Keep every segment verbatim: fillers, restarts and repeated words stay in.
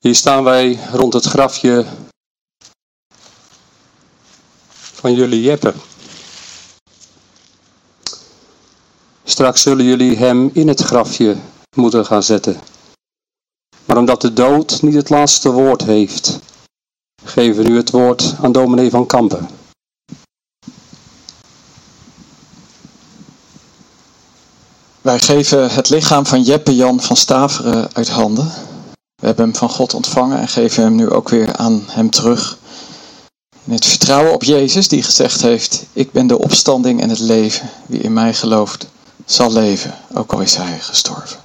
Hier staan wij rond het grafje van jullie Jeppe. Straks zullen jullie hem in het grafje moeten gaan zetten. Maar omdat de dood niet het laatste woord heeft, geven we nu het woord aan dominee van Kampen. Wij geven het lichaam van Jeppe Jan van Staveren uit handen. We hebben hem van God ontvangen en geven hem nu ook weer aan hem terug. In het vertrouwen op Jezus die gezegd heeft: ik ben de opstanding en het leven. Wie in mij gelooft zal leven, ook al is hij gestorven.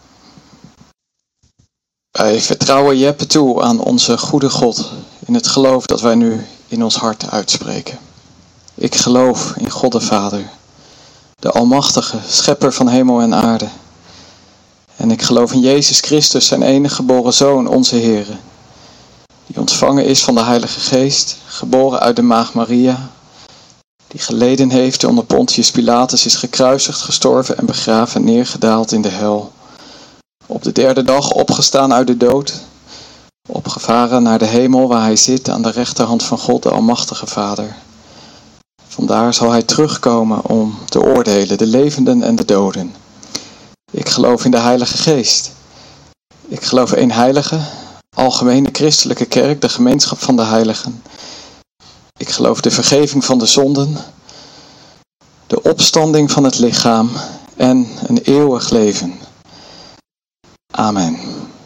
Wij vertrouwen Jeppe toe aan onze goede God in het geloof dat wij nu in ons hart uitspreken. Ik geloof in God de Vader, de Almachtige, Schepper van hemel en aarde. En ik geloof in Jezus Christus, zijn enige geboren Zoon, onze Heere, die ontvangen is van de Heilige Geest, geboren uit de Maagd Maria, die geleden heeft onder Pontius Pilatus, is gekruisigd, gestorven en begraven en neergedaald in de hel. Op de derde dag opgestaan uit de dood, opgevaren naar de hemel waar hij zit aan de rechterhand van God, de Almachtige Vader. Vandaar zal hij terugkomen om te oordelen, de levenden en de doden. Ik geloof in de Heilige Geest. Ik geloof in één heilige, algemene christelijke kerk, de gemeenschap van de heiligen. Ik geloof de vergeving van de zonden, de opstanding van het lichaam en een eeuwig leven. Amen.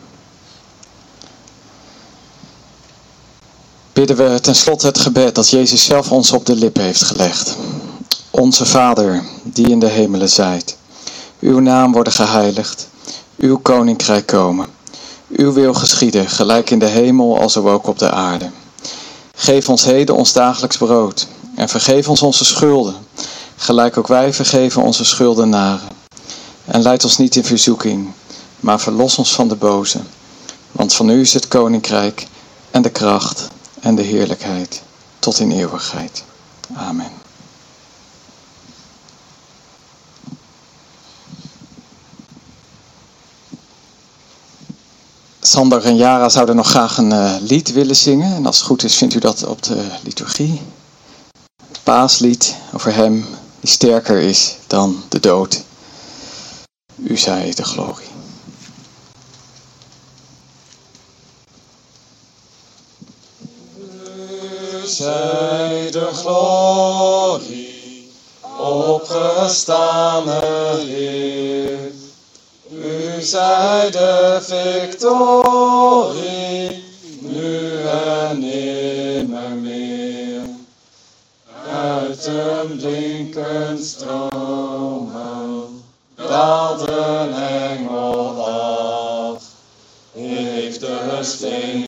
Bidden we ten slotte het gebed dat Jezus zelf ons op de lippen heeft gelegd. Onze Vader, die in de hemelen zijt. Uw naam worden geheiligd. Uw koninkrijk komen. Uw wil geschieden, gelijk in de hemel als ook op de aarde. Geef ons heden ons dagelijks brood. En vergeef ons onze schulden, gelijk ook wij vergeven onze schuldenaren. En leid ons niet in verzoeking, maar verlos ons van de boze. Want van u is het koninkrijk en de kracht en de heerlijkheid tot in eeuwigheid. Amen. Sander en Jara zouden nog graag een uh, lied willen zingen. En als het goed is vindt u dat op de liturgie. Het paaslied over hem die sterker is dan de dood. U zij de glorie. U zij de glorie, opgestane Heer. U zij de victorie, nu en nimmer meer. Uit een blinkend stromen daalt een engel af. Heeft de steen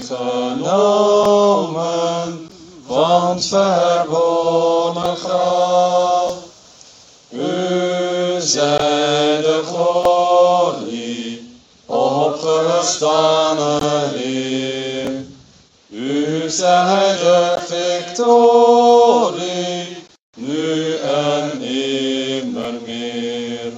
genomen van het verborgen graf. U zij de glorie, opgestane Heer. U zij de victorie, nu en nimmer meer.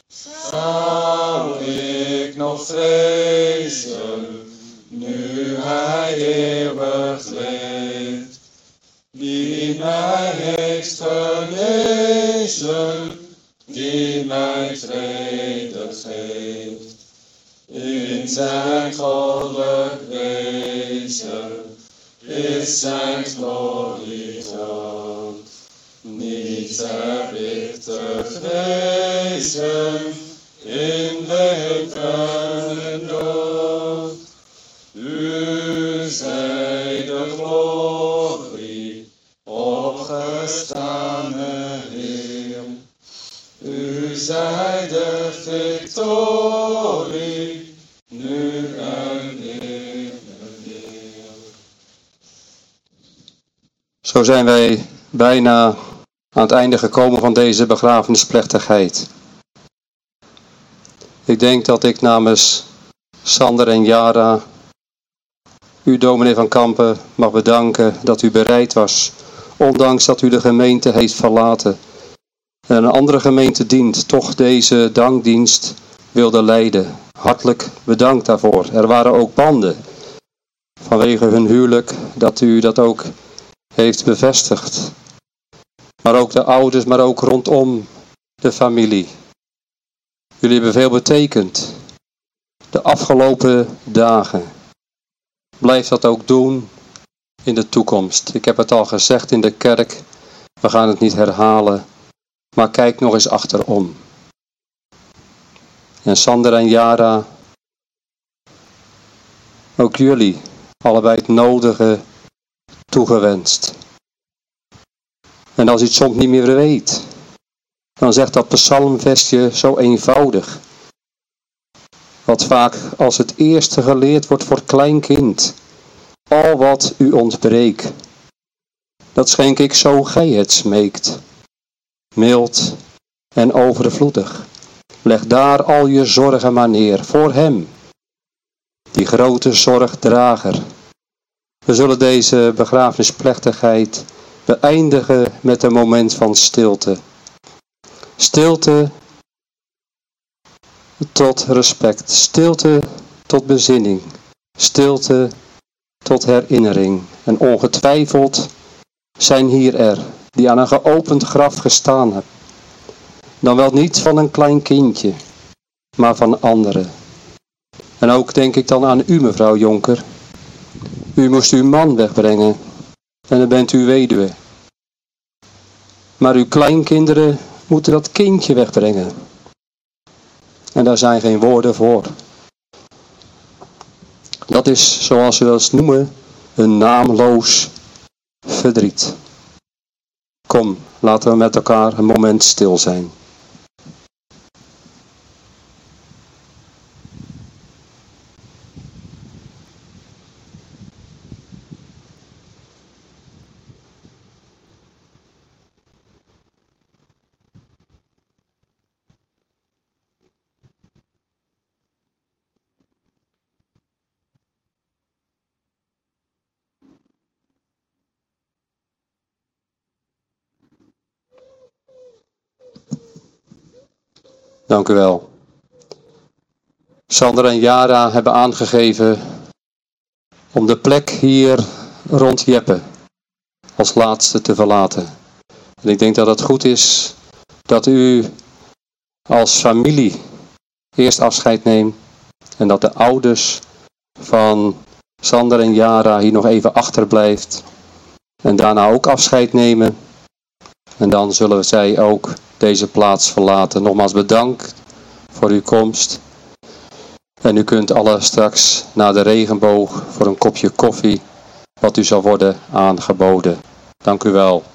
Zou ik nog vrezen, nu hij eeuwig leeft, die mij heeft genezen, die mij vrede geeft. In zijn goddelijk wezen is zijn glorie groot. Niets heb ik te vrezen in leven en dood. U zij de glorie, opgestane Heer. U zij de victorie, nu en nimmer meer. Zo zijn wij bijna aan het einde gekomen van deze begrafenisplechtigheid. Ik denk dat ik namens Sander en Jara u, dominee van Kampen, mag bedanken dat u bereid was, ondanks dat u de gemeente heeft verlaten en een andere gemeente dient, toch deze dankdienst wilde leiden. Hartelijk bedankt daarvoor. Er waren ook banden. vanwege hun huwelijk, dat u dat ook heeft bevestigd. Maar ook de ouders, maar ook rondom de familie. Jullie hebben veel betekend de afgelopen dagen. Blijf dat ook doen in de toekomst. Ik heb het al gezegd in de kerk, we gaan het niet herhalen, maar kijk nog eens achterom. En Sander en Jara, ook jullie, allebei het nodige toegewenst. En als u het soms niet meer weet, dan zegt dat psalmversje zo eenvoudig. Wat vaak als het eerste geleerd wordt voor het kleinkind. Al wat u ontbreekt, dat schenk ik zo gij het smeekt. Mild en overvloedig. Leg daar al je zorgen maar neer voor hem. Die grote zorgdrager. We zullen deze begrafenisplechtigheid beëindigen met een moment van stilte. Stilte tot respect. Stilte tot bezinning. Stilte tot herinnering. En ongetwijfeld zijn hier er die aan een geopend graf gestaan hebben. Dan wel niet van een klein kindje, maar van anderen. En ook denk ik dan aan u, mevrouw Jonker. U moest uw man wegbrengen en dan bent u weduwe. Maar uw kleinkinderen moeten dat kindje wegbrengen. En daar zijn geen woorden voor. Dat is, zoals we wel eens noemen, een naamloos verdriet. Kom, laten we met elkaar een moment stil zijn. Dank u wel. Sander en Jara hebben aangegeven om de plek hier rond Jeppe als laatste te verlaten. En ik denk dat het goed is dat u als familie eerst afscheid neemt en dat de ouders van Sander en Jara hier nog even achterblijft en daarna ook afscheid nemen. En dan zullen zij ook deze plaats verlaten. Nogmaals bedankt voor uw komst. En u kunt alle straks naar de regenboog voor een kopje koffie, wat u zal worden aangeboden. Dank u wel.